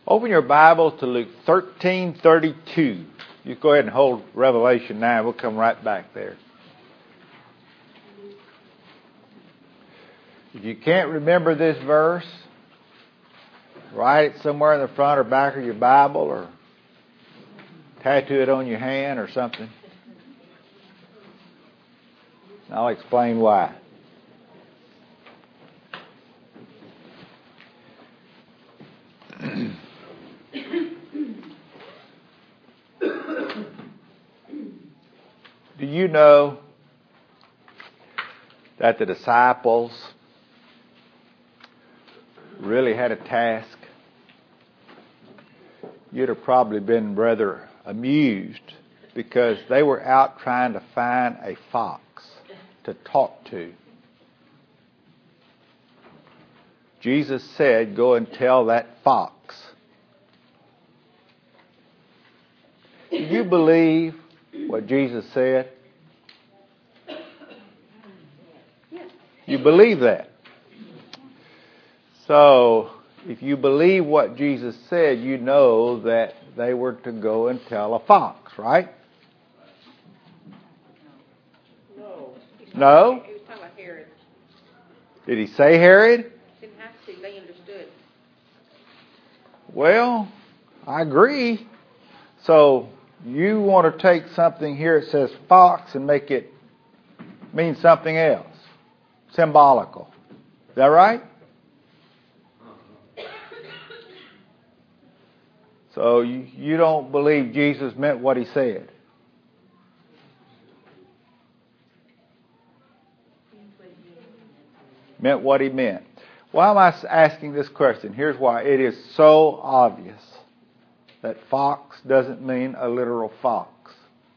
Open your Bible to Luke 13:32. You go ahead and hold Revelation 9. We'll come right back there. If you can't remember this verse, write it somewhere in the front or back of your Bible or tattoo it on your hand or something. I'll explain why. Do you know that the disciples really had a task? You'd have probably been rather amused because they were out trying to find a fox to talk to. Jesus said, "Go and tell that fox." Do you believe what Jesus said? You believe that? So, if you believe what Jesus said, you know that they were to go and tell a fox, right? No? He was talking about Herod. Did he say Herod? Didn't have to. They understood. Well, I agree. So, you want to take something here that says fox and make it mean something else. Symbolical. Is that right? So you don't believe Jesus meant what he said? Meant what he meant. Why am I asking this question? Here's why. It is so obvious that fox doesn't mean a literal fox.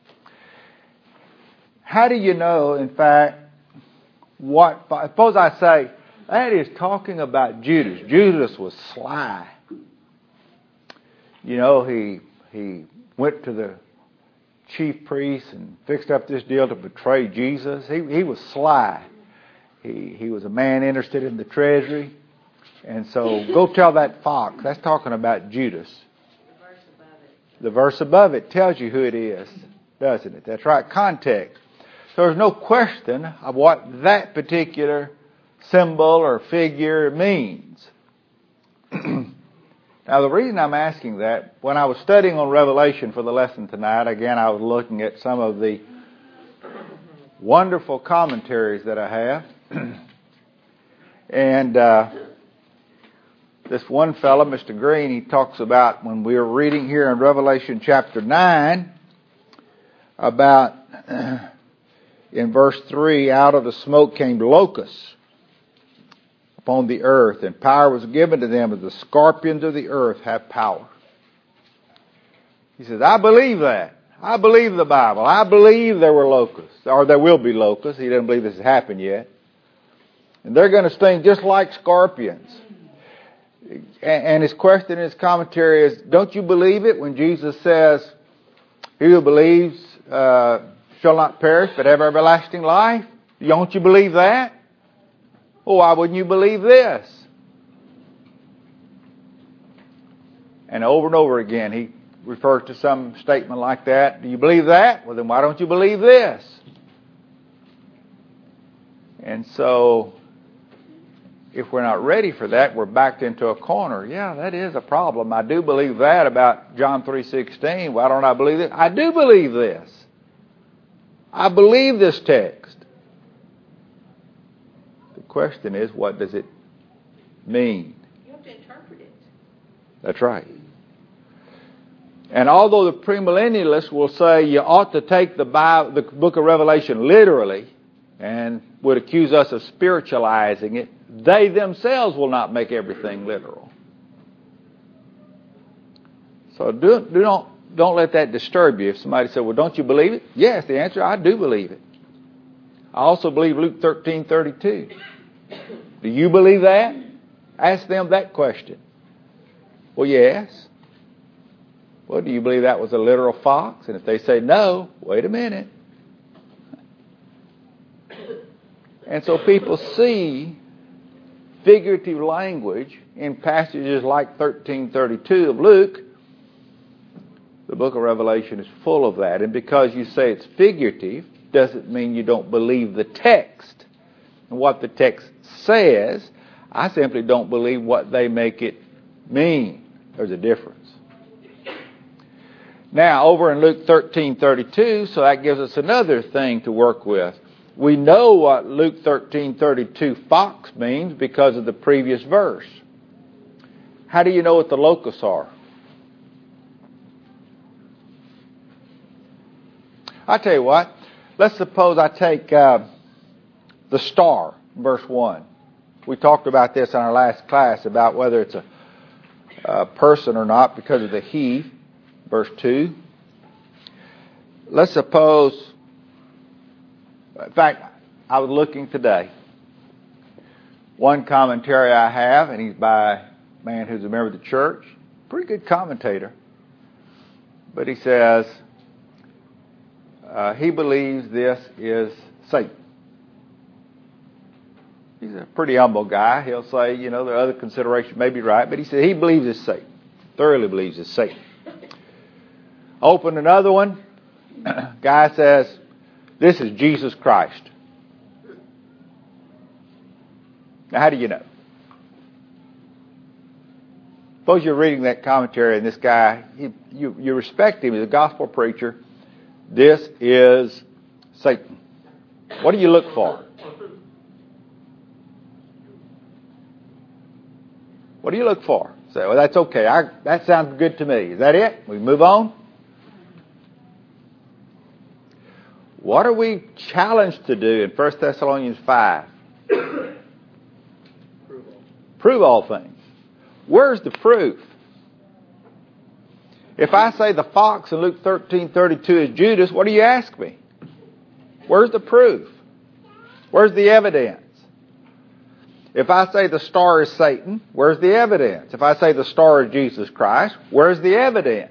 How do you know, in fact, what... Suppose I say, that is talking about Judas. Judas was sly. You know, he went to the chief priests and fixed up this deal to betray Jesus. He was sly. He was a man interested in the treasury. And so, go tell that fox. That's talking about Judas. The verse above it tells you who it is, doesn't it? That's right, context. So there's no question of what that particular symbol or figure means. Now, the reason I'm asking that, when I was studying on Revelation for the lesson tonight, again, I was looking at some of the wonderful commentaries that I have. And this one fellow, Mr. Green, he talks about, when we were reading here in Revelation chapter 9, about, in verse 3, out of the smoke came locusts upon the earth, and power was given to them, as the scorpions of the earth have power. He says, I believe that. I believe the Bible. I believe there were locusts, or there will be locusts. He doesn't believe this has happened yet. And they're going to sting just like scorpions. And his question in his commentary is, don't you believe it when Jesus says, he who believes shall not perish but have everlasting life? Don't you believe that? Well, why wouldn't you believe this? And over again, he refers to some statement like that. Do you believe that? Well, then why don't you believe this? And so, if we're not ready for that, we're backed into a corner. Yeah, that is a problem. I do believe that about John 3:16. Why don't I believe it? I do believe this. I believe this text. The question is, what does it mean? You have to interpret it. That's right. And although the premillennialists will say you ought to take the Bible, the book of Revelation literally, and would accuse us of spiritualizing it, they themselves will not make everything literal. So don't let that disturb you. If somebody said, well, don't you believe it? Yes, the answer, I do believe it. I also believe Luke 13:32. Do you believe that? Ask them that question. Well, yes. Well, do you believe that was a literal fox? And if they say no, wait a minute. And so people see figurative language in passages like 13:32 of Luke, the book of Revelation is full of that. And because you say it's figurative, doesn't mean you don't believe the text and what the text says. I simply don't believe what they make it mean. There's a difference. Now, over in Luke 13:32, so that gives us another thing to work with. We know what Luke 13:32 fox means because of the previous verse. How do you know what the locusts are? I'll tell you what. Let's suppose I take the star, verse 1. We talked about this in our last class about whether it's a person or not because of the he, verse 2. Let's suppose, in fact, I was looking today. One commentary I have, and he's by a man who's a member of the church, pretty good commentator. But he says, he believes this is Satan. He's a pretty humble guy. He'll say, there are other considerations may be right, but he said he believes it's Satan. Thoroughly believes it's Satan. Open another one. Guy says, this is Jesus Christ. Now, how do you know? Suppose you're reading that commentary and this guy, you respect him as a gospel preacher. This is Satan. What do you look for? What do you look for? Say, well, that's okay. That sounds good to me. Is that it? We move on? What are we challenged to do in 1 Thessalonians 5? Prove all things. Where's the proof? If I say the fox in Luke 13:32 is Judas, what do you ask me? Where's the proof? Where's the evidence? If I say the star is Satan, where's the evidence? If I say the star is Jesus Christ, where's the evidence?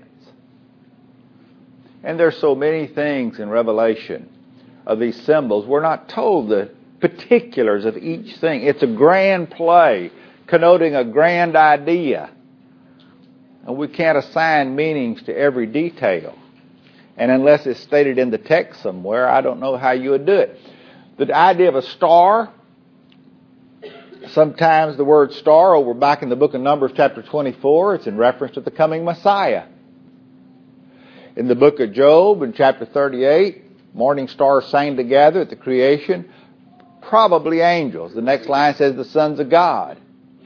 And there's so many things in Revelation of these symbols. We're not told the particulars of each thing. It's a grand play connoting a grand idea. And we can't assign meanings to every detail. And unless it's stated in the text somewhere, I don't know how you would do it. The idea of a star, sometimes the word star over back in the book of Numbers chapter 24, it's in reference to the coming Messiah. In the book of Job in chapter 38, morning stars sang together at the creation, probably angels. The next line says the sons of God.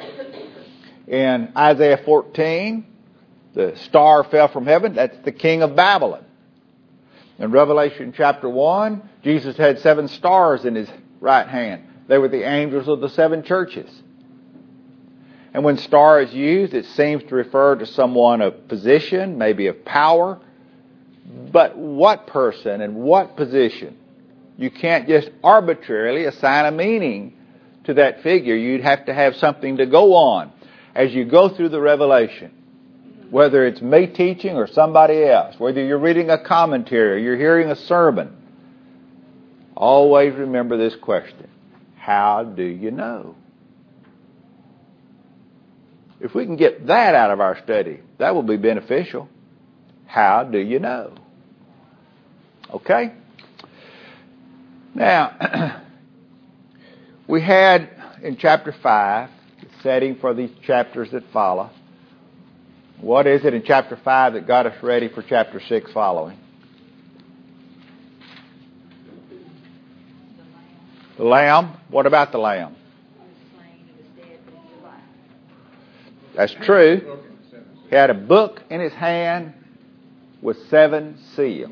In Isaiah 14, the star fell from heaven. That's the king of Babylon. In Revelation chapter 1, Jesus had 7 stars in his right hand. They were the angels of the 7 churches. And when star is used, it seems to refer to someone of position, maybe of power. But what person and what position? You can't just arbitrarily assign a meaning to that figure. You'd have to have something to go on as you go through the Revelation. Whether it's me teaching or somebody else, whether you're reading a commentary or you're hearing a sermon, always remember this question. How do you know? If we can get that out of our study, that will be beneficial. How do you know? Okay? Now, we had in chapter 5, the setting for these chapters that follow. What is it in chapter 5 that got us ready for chapter 6 following? The lamb. What about the lamb? That's true. He had a book in his hand with 7 seals.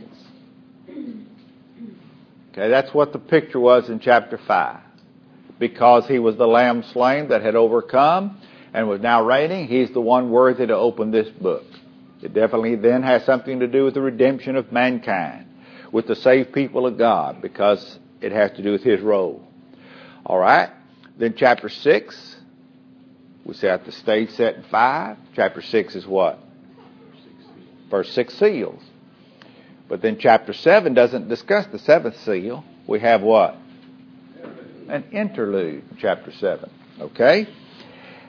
Okay, that's what the picture was in chapter 5. Because he was the lamb slain that had overcome and was now reigning, he's the one worthy to open this book. It definitely then has something to do with the redemption of mankind, with the saved people of God, because it has to do with his role. All right. Then chapter 6, we set the stage set in 5. Chapter 6 is what? First 6 seals. But then chapter 7 doesn't discuss the 7th seal. We have what? An interlude in chapter 7. Okay?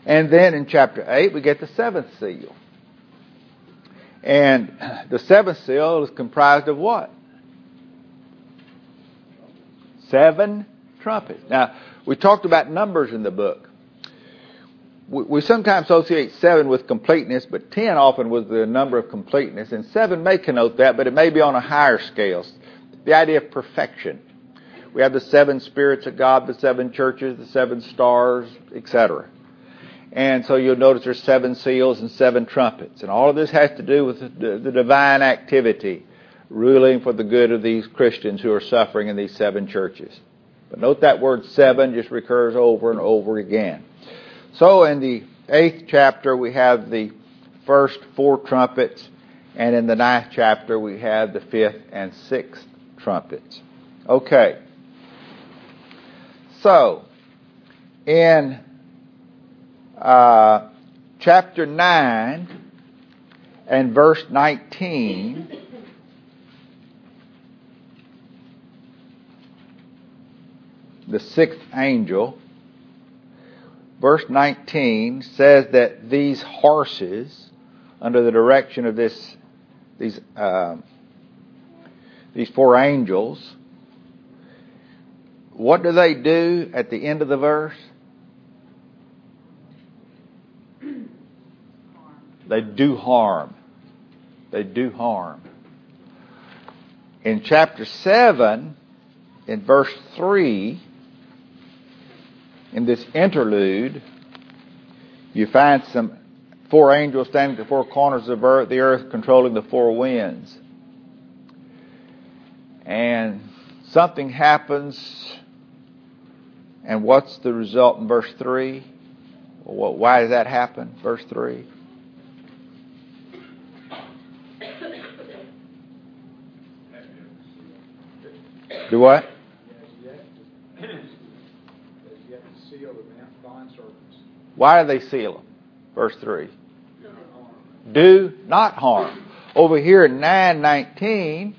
And then in chapter 8, we get the seventh seal. And the seventh seal is comprised of what? 7 trumpets. Now, we talked about numbers in the book. We sometimes associate 7 with completeness, but 10 often was the number of completeness. And 7 may connote that, but it may be on a higher scale. The idea of perfection. We have the 7 spirits of God, the 7 churches, the 7 stars, etc. And so you'll notice there's 7 seals and 7 trumpets. And all of this has to do with the divine activity ruling for the good of these Christians who are suffering in these 7 churches. But note that word 7 just recurs over and over again. So in the 8th chapter we have the first 4 trumpets, and in the 9th chapter we have the 5th and 6th trumpets. Okay. So, in chapter 9 and verse 19, the 6th angel, verse 19 says that these horses, under the direction of these 4 angels, what do they do at the end of the verse? They do harm. They do harm. In chapter 7, in verse 3, in this interlude, you find 4 angels standing at the 4 corners of the earth, controlling the 4 winds. And something happens, and what's the result in verse 3? Why does that happen? Verse 3. Do what? Why do they seal them? Verse 3. Do not harm. Over here in 9:19,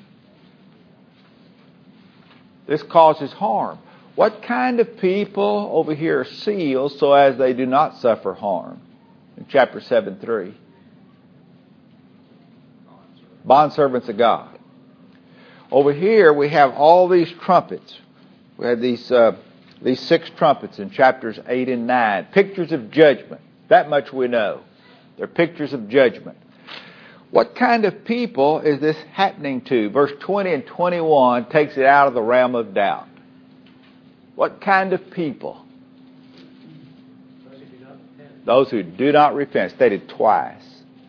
this causes harm. What kind of people over here are sealed so as they do not suffer harm? In chapter 7:3. Bondservants of God. Over here we have all these trumpets. We have these 6 trumpets in chapters 8 and 9. Pictures of judgment. That much we know. They're pictures of judgment. What kind of people is this happening to? Verse 20 and 21 takes it out of the realm of doubt. What kind of people? Those who do not repent. Stated twice.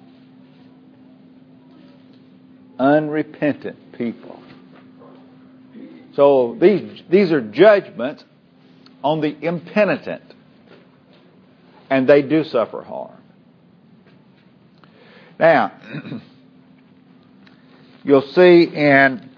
Unrepentant people. So these are judgments on the impenitent. And they do suffer harm. Now, you'll see in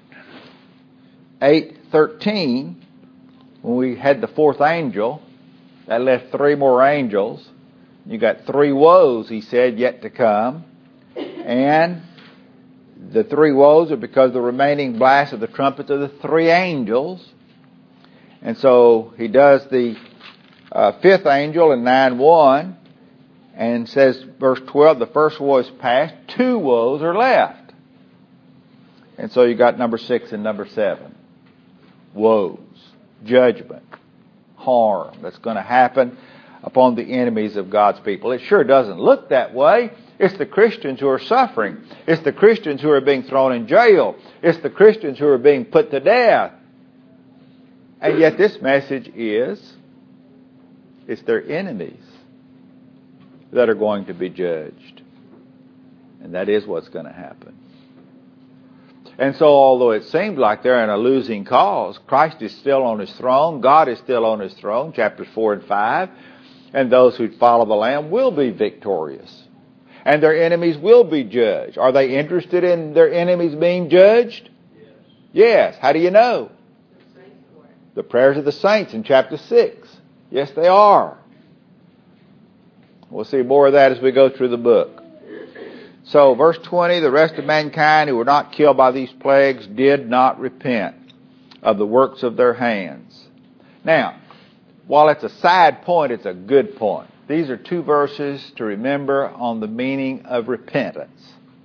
8:13, when we had the 4th angel, that left 3 more angels. You got 3 woes, he said, yet to come. And the 3 woes are because of the remaining blast of the trumpets of the 3 angels. And so he does the 5th angel in 9:1 and says, verse 12, the first woe is past, 2 woes are left. And so you got number 6 and number 7. Woes, judgment, harm that's going to happen upon the enemies of God's people. It sure doesn't look that way. It's the Christians who are suffering. It's the Christians who are being thrown in jail. It's the Christians who are being put to death. And yet this message is, it's their enemies that are going to be judged. And that is what's going to happen. And so although it seems like they're in a losing cause, Christ is still on his throne. God is still on his throne, chapters 4 and 5. And those who follow the Lamb will be victorious. And their enemies will be judged. Are they interested in their enemies being judged? Yes. How do you know? The prayers of the saints in chapter 6. Yes, they are. We'll see more of that as we go through the book. So, verse 20, the rest of mankind who were not killed by these plagues did not repent of the works of their hands. Now, while it's a side point, it's a good point. These are two verses to remember on the meaning of repentance.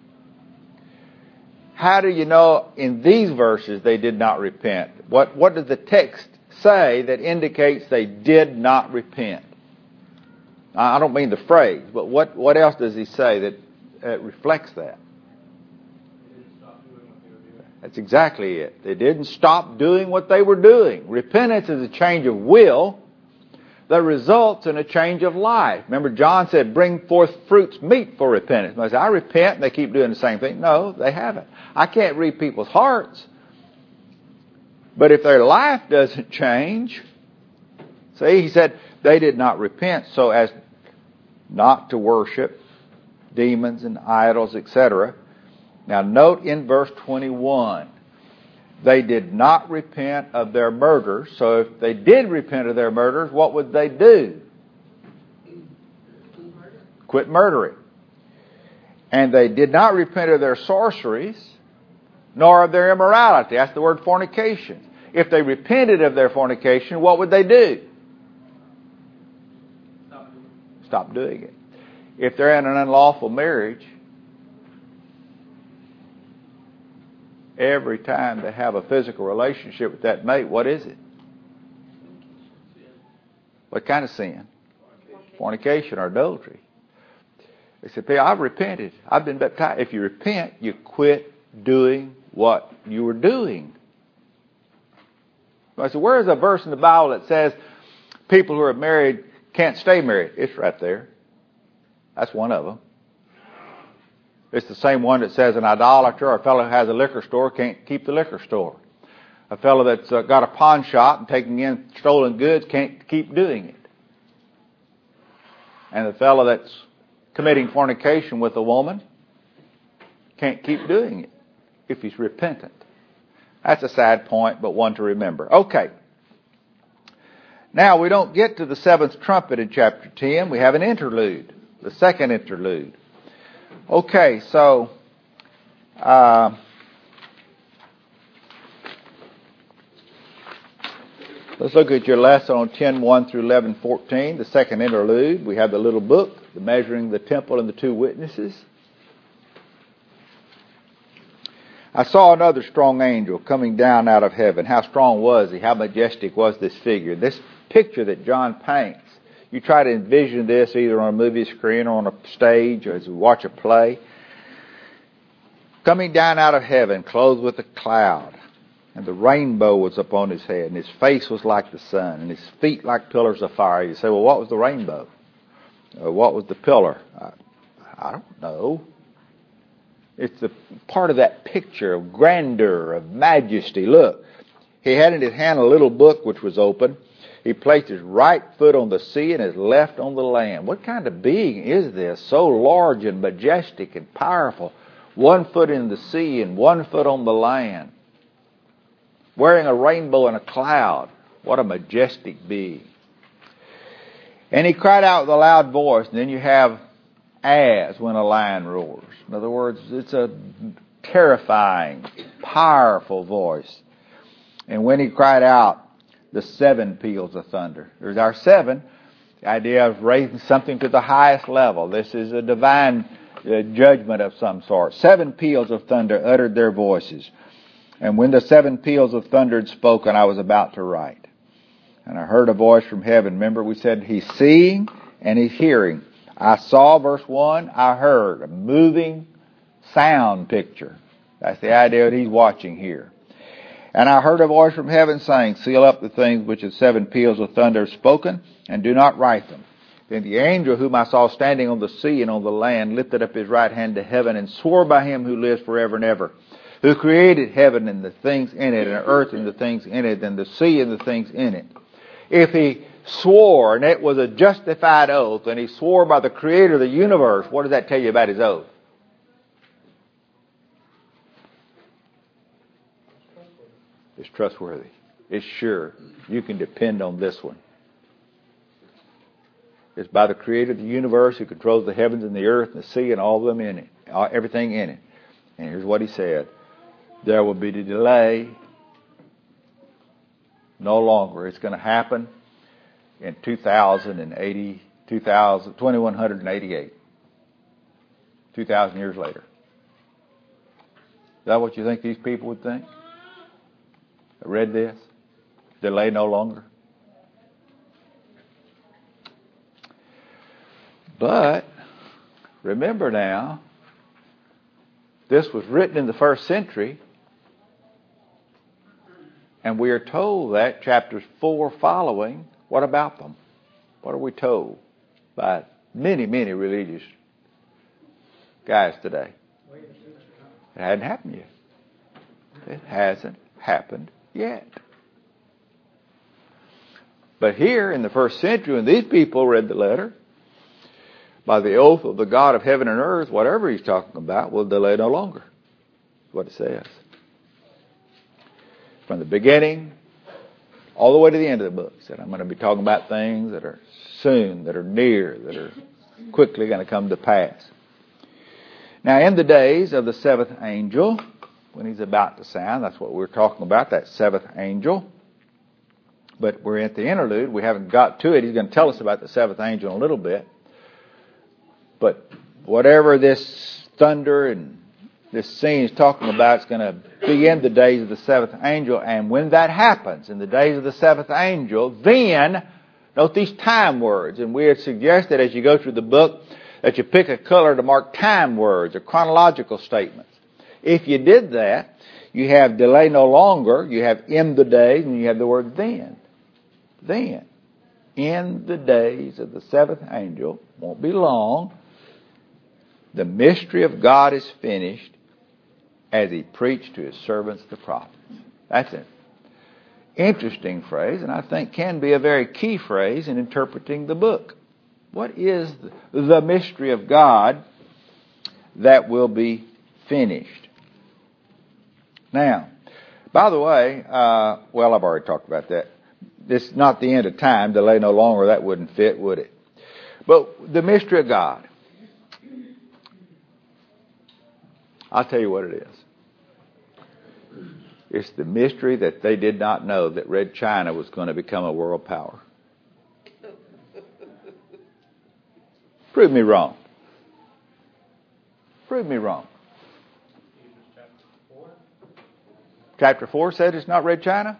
How do you know in these verses they did not repent? What does the text say that indicates they did not repent? I don't mean the phrase, but what else does he say that reflects that? That's exactly it. They didn't stop doing what they were doing. Repentance is a change of will that results in a change of life. Remember, John said, bring forth fruits meet for repentance. I say, I repent, and they keep doing the same thing. No, they haven't. I can't read people's hearts. But if their life doesn't change, see, he said, they did not repent so as not to worship demons and idols, etc. Now note in verse 21, they did not repent of their murders. So if they did repent of their murders, what would they do? Quit murdering. And they did not repent of their sorceries, nor of their immorality. That's the word fornication. If they repented of their fornication, what would they do? Stop doing it. If they're in an unlawful marriage, every time they have a physical relationship with that mate, what is it? What kind of sin? Fornication or adultery. They said, I've repented. I've been baptized. If you repent, you quit doing what you were doing. I said, where is a verse in the Bible that says people who are married can't stay married? It's right there. That's one of them. It's the same one that says an idolater or a fellow who has a liquor store can't keep the liquor store. A fellow that's got a pawn shop and taking in stolen goods can't keep doing it. And the fellow that's committing fornication with a woman can't keep doing it if he's repentant. That's a sad point, but one to remember. Okay. Now, we don't get to the seventh trumpet in chapter 10. We have an interlude, the second interlude. Okay, so let's look at your lesson on 10:1 through 11:14, the second interlude. We have the little book, the Measuring the Temple and the Two Witnesses. I saw another strong angel coming down out of heaven. How strong was he? How majestic was this figure? This picture that John paints. You try to envision this either on a movie screen or on a stage or as you watch a play. Coming down out of heaven, clothed with a cloud, and the rainbow was upon his head, and his face was like the sun, and his feet like pillars of fire. You say, well, what was the rainbow? What was the pillar? I don't know. It's a part of that picture of grandeur, of majesty. Look, he had in his hand a little book which was open. He placed his right foot on the sea and his left on the land. What kind of being is this, so large and majestic and powerful? 1 foot in the sea and 1 foot on the land. Wearing a rainbow and a cloud. What a majestic being. And he cried out with a loud voice. And then you have as when a lion roars. In other words, it's a terrifying, powerful voice. And when he cried out, the 7 peals of thunder. There's our 7. The idea of raising something to the highest level. This is a divine judgment of some sort. 7 peals of thunder uttered their voices. And when the 7 peals of thunder had spoken, I was about to write. And I heard a voice from heaven. Remember, we said he's seeing and he's hearing. I saw, verse 1, I heard a moving sound picture. That's the idea that he's watching here. And I heard a voice from heaven saying, seal up the things which the 7 peals of thunder have spoken, and do not write them. Then the angel whom I saw standing on the sea and on the land lifted up his right hand to heaven and swore by him who lives forever and ever, who created heaven and the things in it, and earth and the things in it, and the sea and the things in it. If he swore, and it was a justified oath, and he swore by the creator of the universe, what does that tell you about his oath? It's trustworthy. It's sure. You can depend on this one. It's by the creator of the universe who controls the heavens and the earth and the sea and all of them in it, everything in it. And here's what he said. There will be a delay. No longer. It's going to happen in 2080 2188. 2,000 years later. Is that what you think these people would think? I read this. Delay no longer. But remember now, this was written in the first century, and we are told that chapters 4 following, what about them? What are we told by many, many religious guys today? It hadn't happened yet. It hasn't happened yet. But here in the first century, when these people read the letter, by the oath of the God of heaven and earth, whatever he's talking about will delay no longer. That's what it says. From the beginning all the way to the end of the book. He said, I'm going to be talking about things that are soon, that are near, that are quickly going to come to pass. Now, in the days of the seventh angel, when he's about to sound, that's what we're talking about, that seventh angel. But we're at the interlude. We haven't got to it. He's going to tell us about the seventh angel in a little bit. But whatever this thunder and this scene is talking about, it's going to be in the days of the seventh angel. And when that happens, in the days of the seventh angel, then, note these time words. And we had suggested as you go through the book that you pick a color to mark time words or chronological statements. If you did that, you have delay no longer, you have in the days, and you have the word then. Then, in the days of the seventh angel, won't be long, the mystery of God is finished as he preached to his servants the prophets. That's an interesting phrase, and I think can be a very key phrase in interpreting the book. What is the mystery of God that will be finished? Now, by the way, I've already talked about that. This is not the end of time, delay no longer, that wouldn't fit, would it? But the mystery of God. I'll tell you what it is. It's the mystery that they did not know that Red China was going to become a world power. Prove me wrong. Prove me wrong. Chapter 4 said it's not Red China?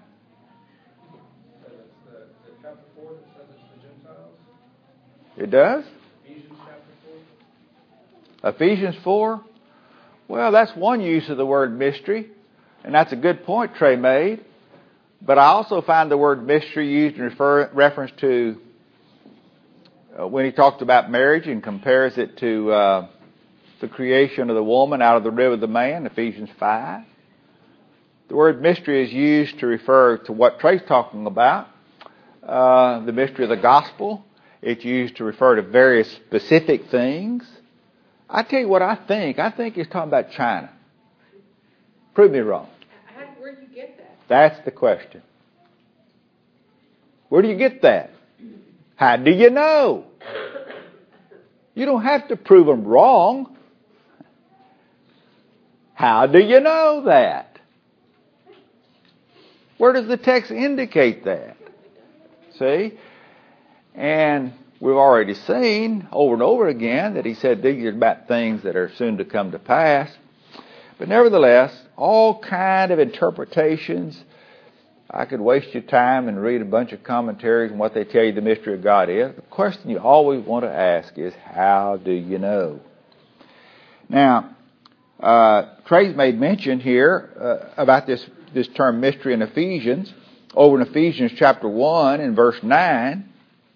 Chapter 4 that says it's the Gentiles? It does? Ephesians chapter 4? Ephesians 4? Well, that's one use of the word mystery, and that's a good point Trey made. But I also find the word mystery used in reference to when he talks about marriage and compares it to the creation of the woman out of the rib of the man, Ephesians 5. The word mystery is used to refer to what Trey's talking about, the mystery of the gospel. It's used to refer to various specific things. I tell you what I think. I think he's talking about China. Prove me wrong. Where do you get that? That's the question. Where do you get that? How do you know? You don't have to prove them wrong. How do you know that? Where does the text indicate that? See? And we've already seen over and over again that he said these are about things that are soon to come to pass. But nevertheless, all kind of interpretations. I could waste your time and read a bunch of commentaries on what they tell you the mystery of God is. The question you always want to ask is, how do you know? Now, Trey's made mention here about this term mystery in Ephesians. Over in Ephesians chapter 1 and verse 9.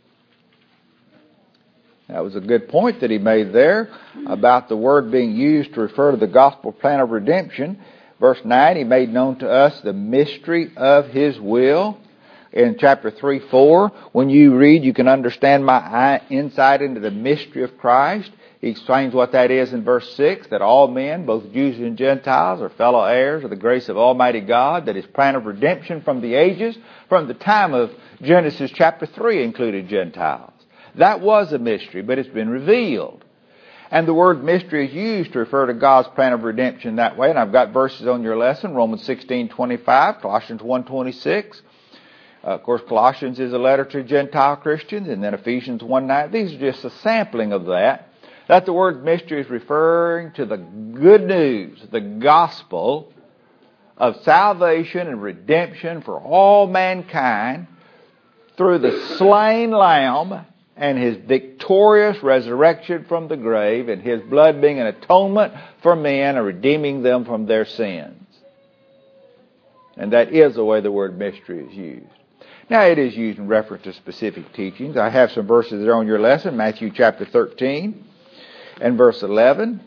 That was a good point that he made there about the word being used to refer to the gospel plan of redemption. Verse 9, he made known to us the mystery of his will. In chapter 3:4, when you read, you can understand my insight into the mystery of Christ. He explains what that is in verse 6, that all men, both Jews and Gentiles, are fellow heirs of the grace of Almighty God, that his plan of redemption from the ages, from the time of Genesis chapter 3, included Gentiles. That was a mystery, but it's been revealed. And the word mystery is used to refer to God's plan of redemption that way. And I've got verses on your lesson, Romans 16:25, Colossians 1:26, Of course, Colossians is a letter to Gentile Christians, and then Ephesians 1:9. These are just a sampling of that. That the word mystery is referring to the good news, the gospel of salvation and redemption for all mankind through the slain Lamb and His victorious resurrection from the grave, and His blood being an atonement for men and redeeming them from their sins. And that is the way the word mystery is used. Now, it is used in reference to specific teachings. I have some verses there on your lesson, Matthew chapter 13 and verse 11.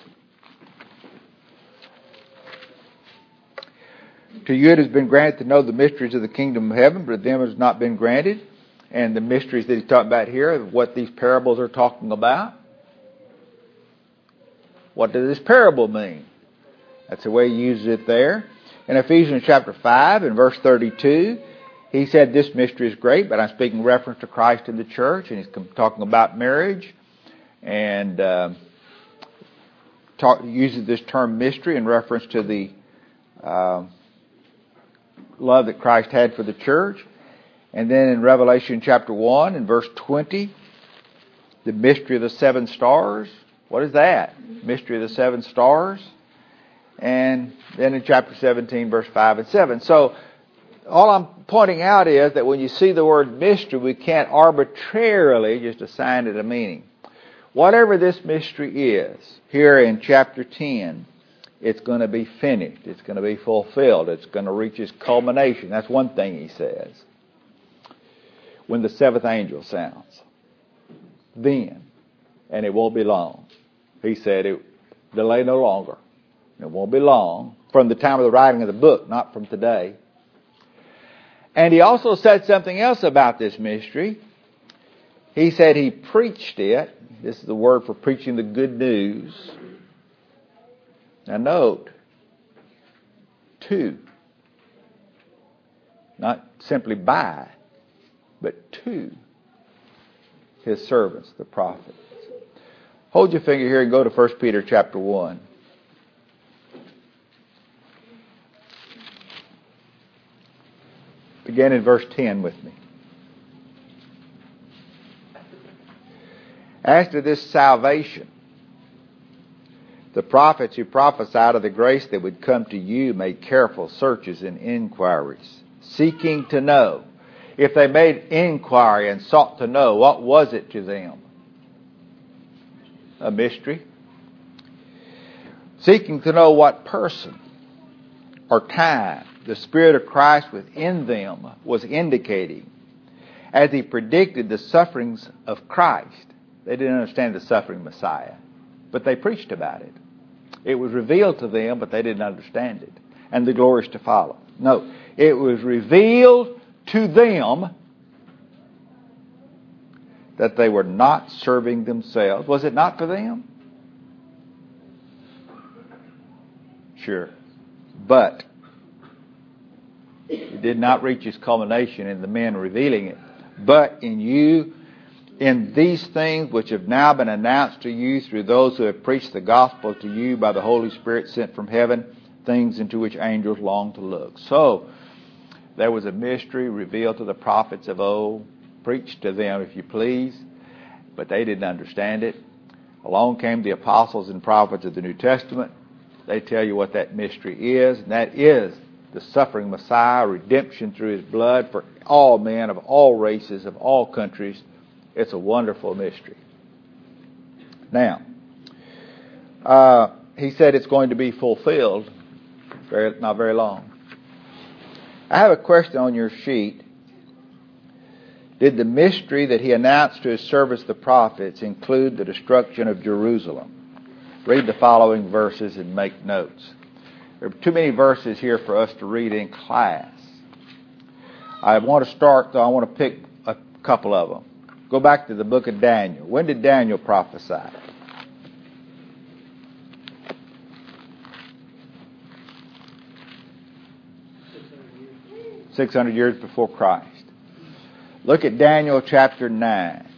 To you it has been granted to know the mysteries of the kingdom of heaven, but to them it has not been granted. And the mysteries that he's talking about here, what these parables are talking about. What does this parable mean? That's the way he uses it there. In Ephesians chapter 5 and verse 32, he said this mystery is great, but I'm speaking reference to Christ and the church, and he's talking about marriage, and uses this term mystery in reference to the love that Christ had for the church. And then in Revelation chapter 1 and verse 20, the mystery of the 7 stars. What is that? Mystery of the 7 stars. And then in chapter 17, verse 5 and 7. So all I'm pointing out is that when you see the word mystery, we can't arbitrarily just assign it a meaning. Whatever this mystery is, here in chapter 10, it's going to be finished. It's going to be fulfilled. It's going to reach its culmination. That's one thing he says. When the 7th angel sounds, then, and it won't be long. He said, delay no longer. It won't be long from the time of the writing of the book, not from today. And he also said something else about this mystery. He said he preached it. This is the word for preaching the good news. Now note, 2. Not simply by, but to his servants, the prophets. Hold your finger here and go to 1 Peter chapter 1. Begin in verse 10 with me. As to this salvation, the prophets who prophesied of the grace that would come to you made careful searches and inquiries, seeking to know. If they made inquiry and sought to know, what was it to them? A mystery. Seeking to know what person or time the Spirit of Christ within them was indicating as he predicted the sufferings of Christ. They didn't understand the suffering Messiah, but they preached about it. It was revealed to them, but they didn't understand it. And the glories to follow. No, it was revealed to them that they were not serving themselves. Was it not for them? Sure. But it did not reach its culmination in the men revealing it. But in you, in these things which have now been announced to you through those who have preached the gospel to you by the Holy Spirit sent from heaven, things into which angels long to look. So, there was a mystery revealed to the prophets of old, preached to them, if you please, but they didn't understand it. Along came the apostles and prophets of the New Testament. They tell you what that mystery is, and that is the suffering Messiah, redemption through his blood for all men of all races, of all countries. It's a wonderful mystery. Now, he said it's going to be fulfilled not very long. I have a question on your sheet. Did the mystery that he announced to his servants, the prophets, include the destruction of Jerusalem? Read the following verses and make notes. There are too many verses here for us to read in class. I want to start, though, I want to pick a couple of them. Go back to the book of Daniel. When did Daniel prophesy? 600 years before Christ. Look at Daniel chapter 9.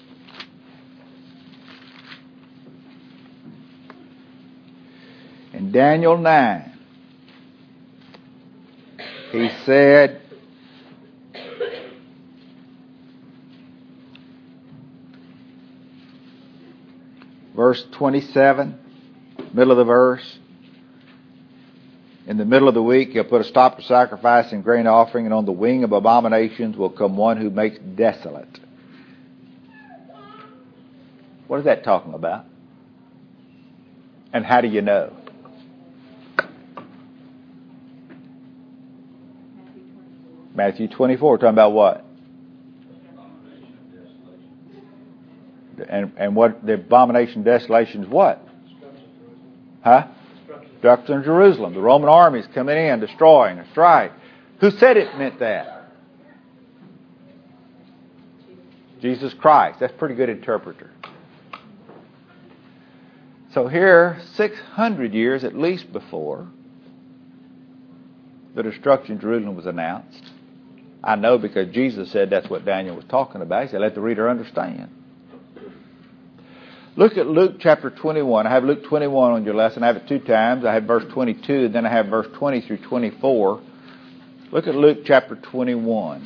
In Daniel 9, he said, verse 27, middle of the verse. In the middle of the week, he'll put a stop to sacrifice and grain offering, and on the wing of abominations will come one who makes desolate. What is that talking about? And how do you know? Matthew 24, talking about what? And what the abomination of desolation is what? Huh? Destruction of Jerusalem. The Roman armies coming in, destroying. That's right. Who said it meant that? Jesus Christ. That's a pretty good interpreter. So here, 600 years at least before the destruction of Jerusalem was announced. I know because Jesus said that's what Daniel was talking about. He said, let the reader understand. Look at Luke chapter 21. I have Luke 21 on your lesson. I have it 2 times. I have verse 22, and then I have verse 20 through 24. Look at Luke chapter 21.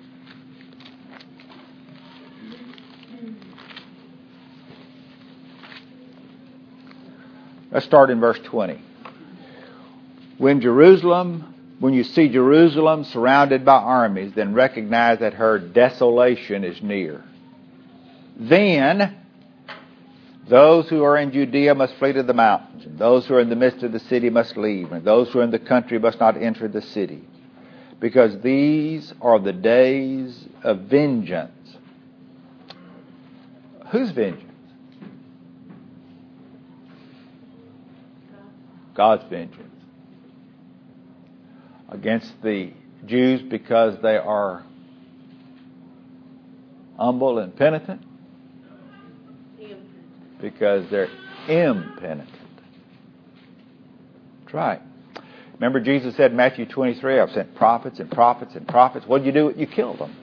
Let's start in verse 20. When you see Jerusalem surrounded by armies, then recognize that her desolation is near. Then those who are in Judea must flee to the mountains, and those who are in the midst of the city must leave, and those who are in the country must not enter the city, because these are the days of vengeance. Whose vengeance? God's vengeance. Against the Jews because they are humble and penitent? Because they're impenitent. That's right. Remember Jesus said in Matthew 23, I've sent prophets and prophets and prophets. What did you do? You killed them.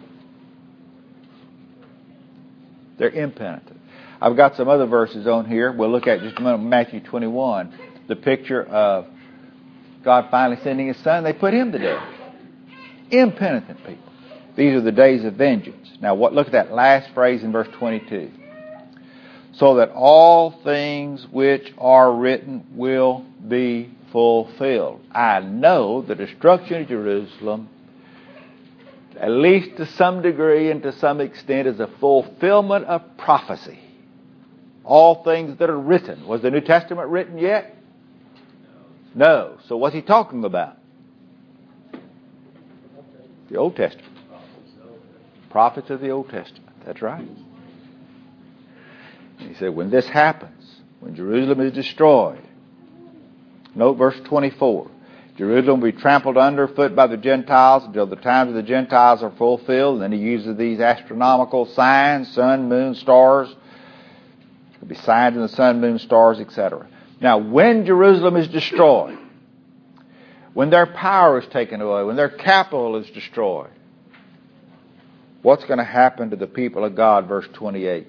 They're impenitent. I've got some other verses on here. We'll look at just a minute. Matthew 21. The picture of God finally sending His Son. They put Him to death. Impenitent people. These are the days of vengeance. Now look at that last phrase in verse 22. So that all things which are written will be fulfilled. I know the destruction of Jerusalem, at least to some degree and to some extent, is a fulfillment of prophecy. All things that are written. Was the New Testament written yet? No. So what's he talking about? The Old Testament. Prophets of the Old Testament. That's right. He said, when this happens, when Jerusalem is destroyed, note verse 24, Jerusalem will be trampled underfoot by the Gentiles until the times of the Gentiles are fulfilled. And then he uses these astronomical signs, sun, moon, stars. There'll be signs in the sun, moon, stars, etc. Now, when Jerusalem is destroyed, when their power is taken away, when their capital is destroyed, what's going to happen to the people of God? Verse 28.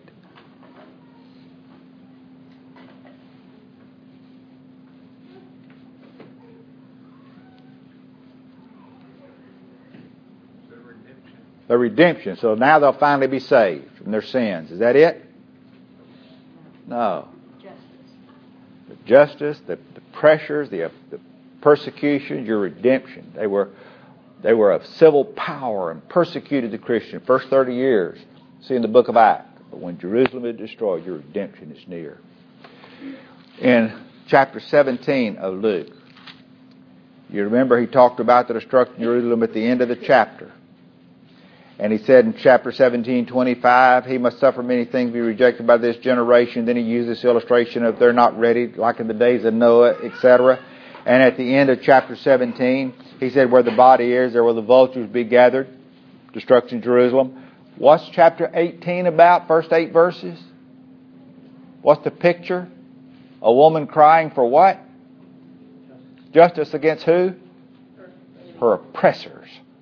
The redemption. So now they'll finally be saved from their sins. Is that it? No. The justice, the pressures, the persecution, your redemption. They were of civil power and persecuted the Christian. First 30 years. See in the book of Acts. But when Jerusalem is destroyed, your redemption is near. In chapter 17 of Luke, you remember he talked about the destruction of Jerusalem at the end of the chapter. And he said in chapter 17:25, he must suffer many things, be rejected by this generation. Then he used this illustration of they're not ready, like in the days of Noah, etc. And at the end of chapter 17, he said, where the body is, there will the vultures be gathered. Destruction of Jerusalem. What's chapter 18 about? First 8 verses. What's the picture? A woman crying for what? Justice against who? Her oppressors.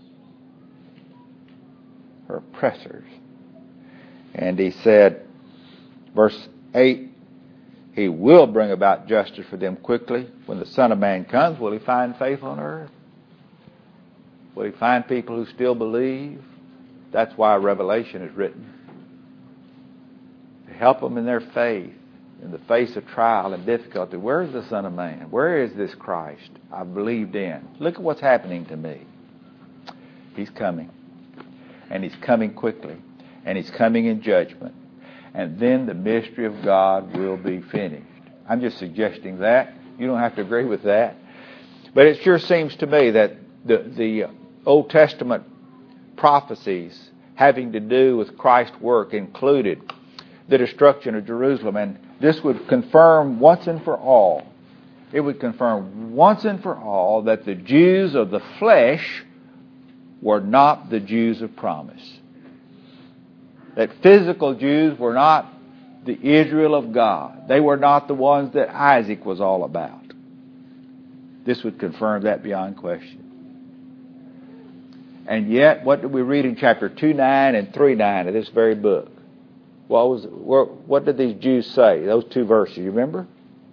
Her oppressors. And he said, verse 8, he will bring about justice for them quickly. When the Son of Man comes, will he find faith on earth? Will he find people who still believe? That's why Revelation is written. To help them in their faith in the face of trial and difficulty, where is the Son of Man? Where is this Christ I believed in? Look at what's happening to me. He's coming. And He's coming quickly. And He's coming in judgment. And then the mystery of God will be finished. I'm just suggesting that. You don't have to agree with that. But it sure seems to me that the Old Testament prophecies having to do with Christ's work included the destruction of Jerusalem. And this would confirm once and for all, it would confirm once and for all that the Jews of the flesh were not the Jews of promise. That physical Jews were not the Israel of God. They were not the ones that Isaac was all about. This would confirm that beyond question. And yet, what did we read in chapter 2:9 and 3:9 of this very book? What did these Jews say? Those two verses, you remember?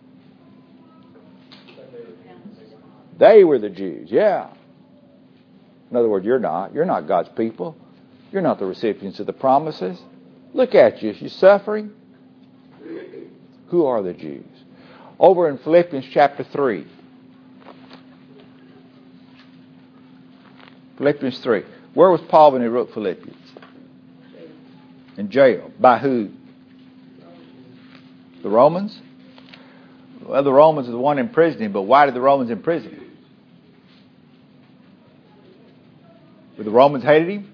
They were the Jews, yeah. In other words, you're not. You're not God's people. You're not the recipients of the promises. Look at you. You're suffering. Who are the Jews? Over in Philippians chapter 3. Philippians 3. Where was Paul when he wrote Philippians? In jail. By who? The Romans? Well, the Romans are the one imprisoning him, but why did the Romans imprison him? But the Romans hated him?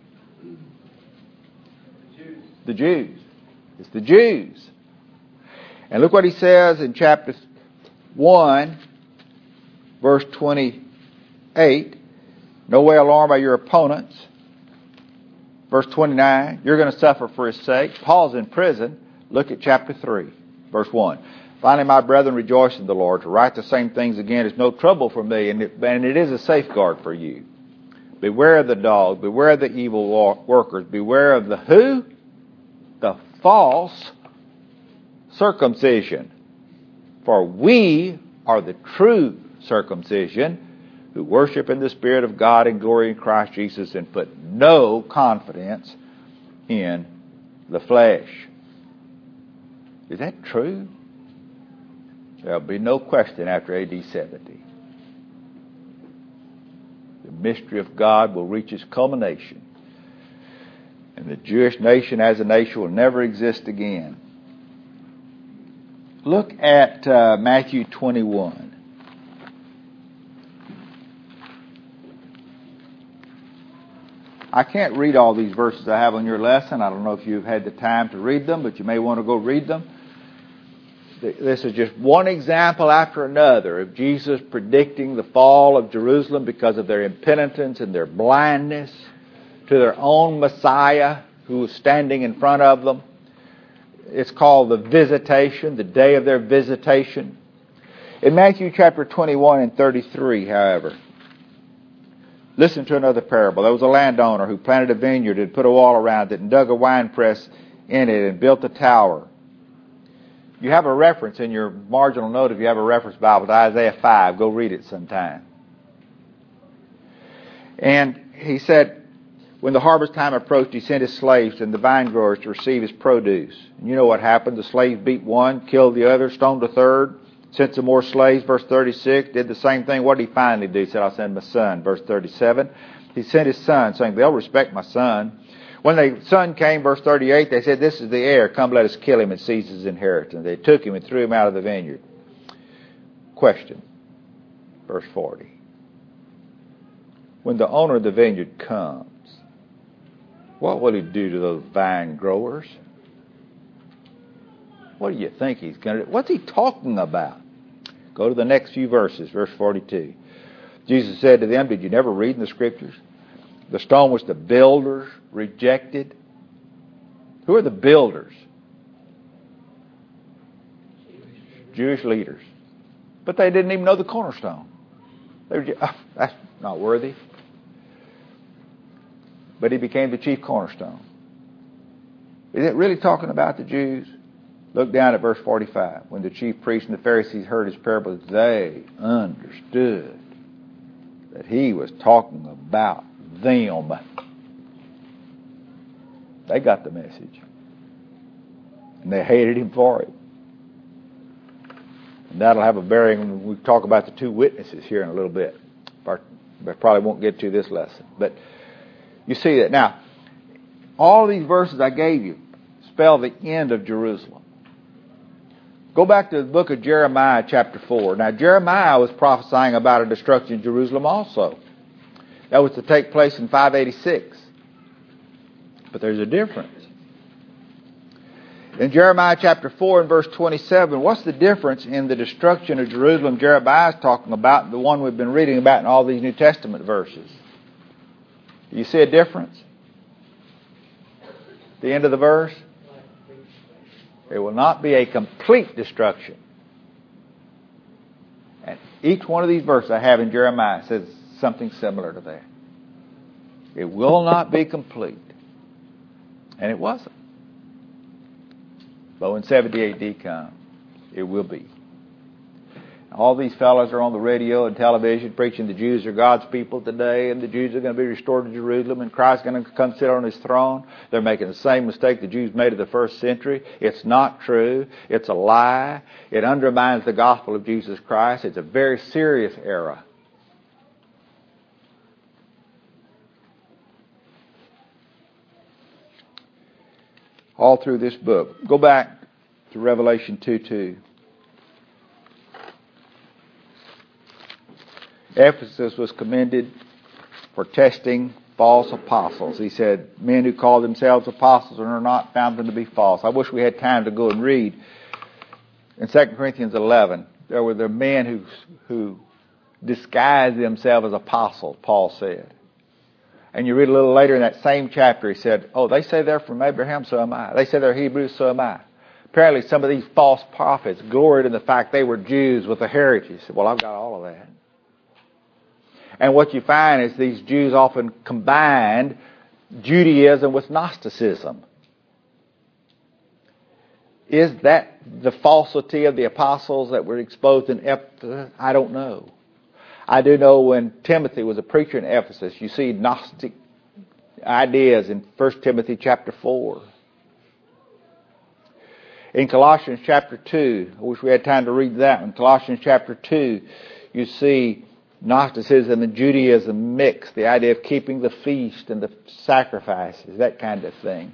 The Jews. It's the Jews. And look what he says in chapter 1, verse 28. No way alarmed by your opponents. Verse 29. You're going to suffer for his sake. Paul's in prison. Look at chapter 3, verse 1. Finally, my brethren, rejoice in the Lord. To write the same things again is no trouble for me, and it is a safeguard for you. Beware of the dog. Beware of the evil workers. Beware of the who? The false circumcision. For we are the true circumcision, who worship in the Spirit of God and glory in Christ Jesus and put no confidence in the flesh. Is that true? There'll be no question after AD 70. The mystery of God will reach its culmination. And the Jewish nation as a nation will never exist again. Look at Matthew 21. I can't read all these verses I have on your lesson. I don't know if you've had the time to read them, but you may want to go read them. This is just one example after another of Jesus predicting the fall of Jerusalem because of their impenitence and their blindness to their own Messiah who was standing in front of them. It's called the visitation, the day of their visitation. In Matthew chapter 21 and 33, however, listen to another parable. There was a landowner who planted a vineyard and put a wall around it and dug a winepress in it and built a tower. You have a reference in your marginal note, if you have a reference Bible, to Isaiah 5. Go read it sometime. And he said, when the harvest time approached, he sent his slaves and the vine growers to receive his produce. And you know what happened. The slaves beat one, killed the other, stoned the third, sent some more slaves, verse 36, did the same thing. What did he finally do? He said, I'll send my son, verse 37. He sent his son, saying, they'll respect my son. When the son came, verse 38, they said, this is the heir. Come, let us kill him and seize his inheritance. They took him and threw him out of the vineyard. Question, verse 40. When the owner of the vineyard comes, what will he do to those vine growers? What do you think he's going to do? What's he talking about? Go to the next few verses, verse 42. Jesus said to them, did you never read in the Scriptures? The stone which the builders rejected. Who are the builders? Jewish leaders. But they didn't even know the cornerstone. They were just, that's not worthy. But he became the chief cornerstone. Is it really talking about the Jews? Look down at verse 45. When the chief priests and the Pharisees heard his parables, they understood that he was talking about them. They got the message. And they hated him for it. And that'll have a bearing when we talk about the two witnesses here in a little bit. I probably won't get to this lesson. But you see that. Now, all these verses I gave you spell the end of Jerusalem. Go back to the book of Jeremiah chapter 4. Now, Jeremiah was prophesying about a destruction of Jerusalem also. That was to take place in 586. But there's a difference. In Jeremiah chapter 4 and verse 27, what's the difference in the destruction of Jerusalem Jeremiah is talking about and the one we've been reading about in all these New Testament verses? Do you see a difference? The end of the verse? It will not be a complete destruction. And each one of these verses I have in Jeremiah says something similar to that. It will not be complete. And it wasn't. But when 70 AD comes, it will be. All these fellows are on the radio and television preaching the Jews are God's people today and the Jews are going to be restored to Jerusalem and Christ's going to come sit on His throne. They're making the same mistake the Jews made in the first century. It's not true. It's a lie. It undermines the gospel of Jesus Christ. It's a very serious error. All through this book. Go back to Revelation 2:2. Ephesus was commended for testing false apostles. He said, men who call themselves apostles and are not found them to be false. I wish we had time to go and read. In 2 Corinthians 11, there were the men who disguised themselves as apostles, Paul said. And you read a little later in that same chapter, he said, oh, they say they're from Abraham, so am I. They say they're Hebrews, so am I. Apparently some of these false prophets gloried in the fact they were Jews with a heritage. He said, well, I've got all of that. And what you find is these Jews often combined Judaism with Gnosticism. Is that the falsity of the apostles that were exposed in Ephesus? I don't know. I do know when Timothy was a preacher in Ephesus, you see Gnostic ideas in 1 Timothy chapter 4. In Colossians chapter 2, I wish we had time to read that one. Colossians chapter 2, you see Gnosticism and Judaism mixed, the idea of keeping the feast and the sacrifices, that kind of thing.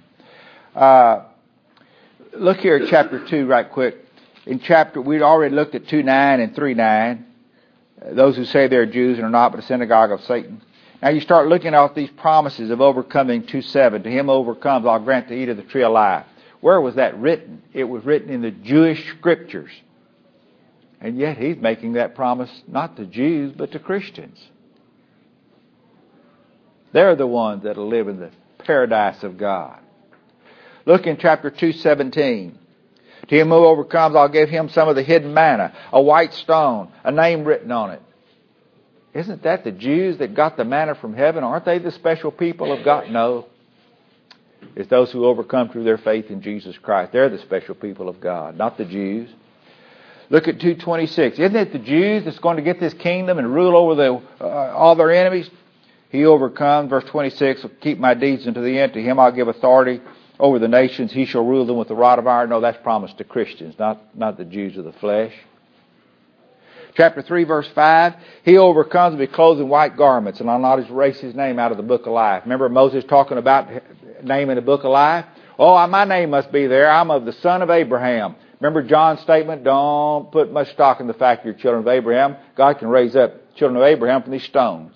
Look here at chapter 2 right quick. We'd already looked at 2:9 and 3:9. Those who say they're Jews and are not, but a synagogue of Satan. Now you start looking at these promises of overcoming 2:7. To him who overcomes, I'll grant to eat of the tree of life. Where was that written? It was written in the Jewish scriptures. And yet he's making that promise not to Jews, but to Christians. They're the ones that will live in the paradise of God. Look in chapter 2:17. To him who overcomes, I'll give him some of the hidden manna, a white stone, a name written on it. Isn't that the Jews that got the manna from heaven? Aren't they the special people of God? No. It's those who overcome through their faith in Jesus Christ. They're the special people of God, not the Jews. Look at 2:26. Isn't it the Jews that's going to get this kingdom and rule over all their enemies? He overcomes, verse 26, will keep my deeds unto the end. To him I'll give authority over the nations. He shall rule them with a rod of iron. No, that's promised to Christians, not the Jews of the flesh. Chapter 3, verse 5. He overcomes and be clothed in white garments, and I'll not erase his name out of the book of life. Remember Moses talking about naming the book of life? Oh, my name must be there. I'm of the son of Abraham. Remember John's statement? Don't put much stock in the fact you're children of Abraham. God can raise up children of Abraham from these stones.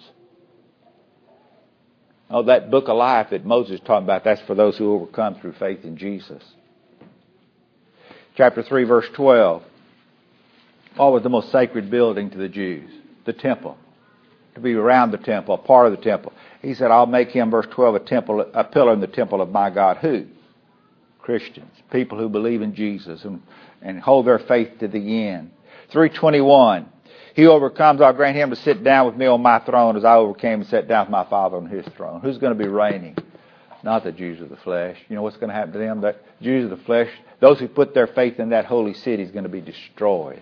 Oh, that book of life that Moses is talking about, that's for those who overcome through faith in Jesus. Chapter 3, verse 12. What was the most sacred building to the Jews? The temple. To be around the temple, a part of the temple. He said, I'll make him, verse 12, a pillar in the temple of my God. Who? Christians. People who believe in Jesus and hold their faith to the end. 3:21. He overcomes, I'll grant him to sit down with me on my throne as I overcame and sat down with my Father on his throne. Who's going to be reigning? Not the Jews of the flesh. You know what's going to happen to them? The Jews of the flesh, those who put their faith in that holy city is going to be destroyed.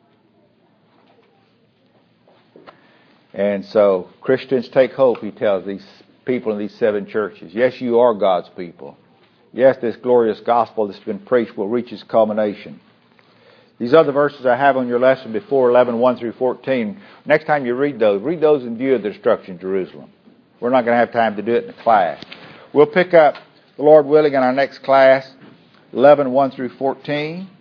And so Christians take hope, he tells these people in these 7 churches. Yes, you are God's people. Yes, this glorious gospel that's been preached will reach its culmination. These other verses I have on your lesson before, 11, 1 through 14. Next time you read those in view of the destruction of Jerusalem. We're not going to have time to do it in the class. We'll pick up, the Lord willing, in our next class, 11, 1 through 14.